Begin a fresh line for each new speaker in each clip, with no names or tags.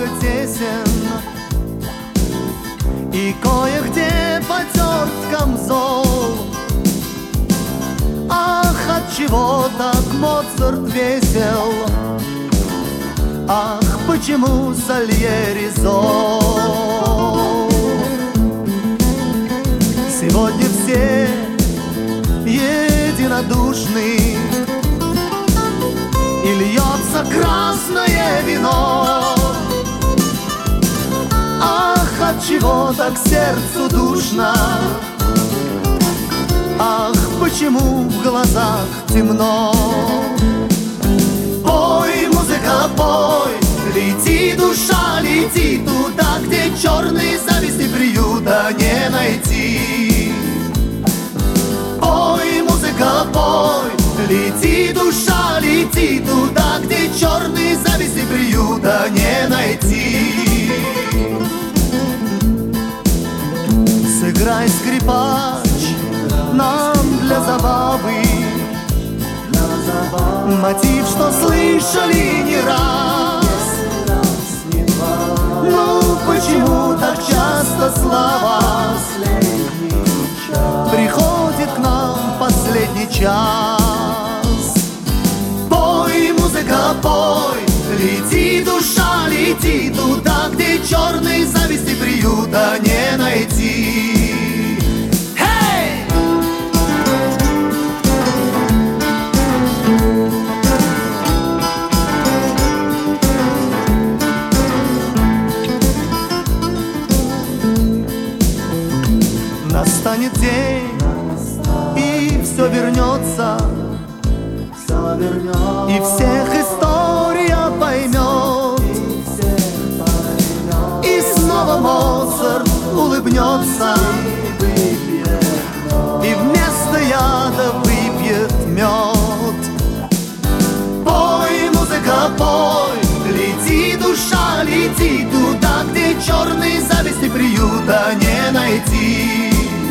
много тесен, и кое-где потерт камзол. Ах, отчего так Моцарт весел? Ах, почему Сальери зол? Сегодня все единодушны, и льется красное вино. Ах, отчего так сердцу душно? Ах, почему в глазах темно? Пой, музыка, пой, лети, душа, лети туда, где черные зависти приюта не найти. Пой, музыка, пой, лети, душа, лети туда, где черные зависти приюта не найти. Сыграй, скрипач, нам для забавы мотив, что слышали не раз. Ну почему так часто слова приходит к нам последний час? Пой, музыка, пой, лети, душа, лети туда, где черной зависти приюта не найти. Настанет день, и все вернется, и всех история поймет, и снова Моцарт улыбнется, и вместо яда выпьет мед. Пой, музыка, пой, лети, душа, лети туда, где черные зависти приюта не найти.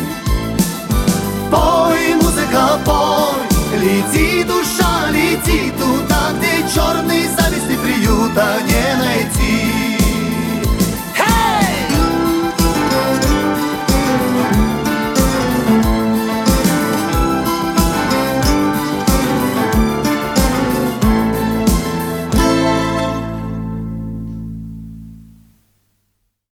Пой, музыка, пой, лети, душа, лети туда, где черные зависти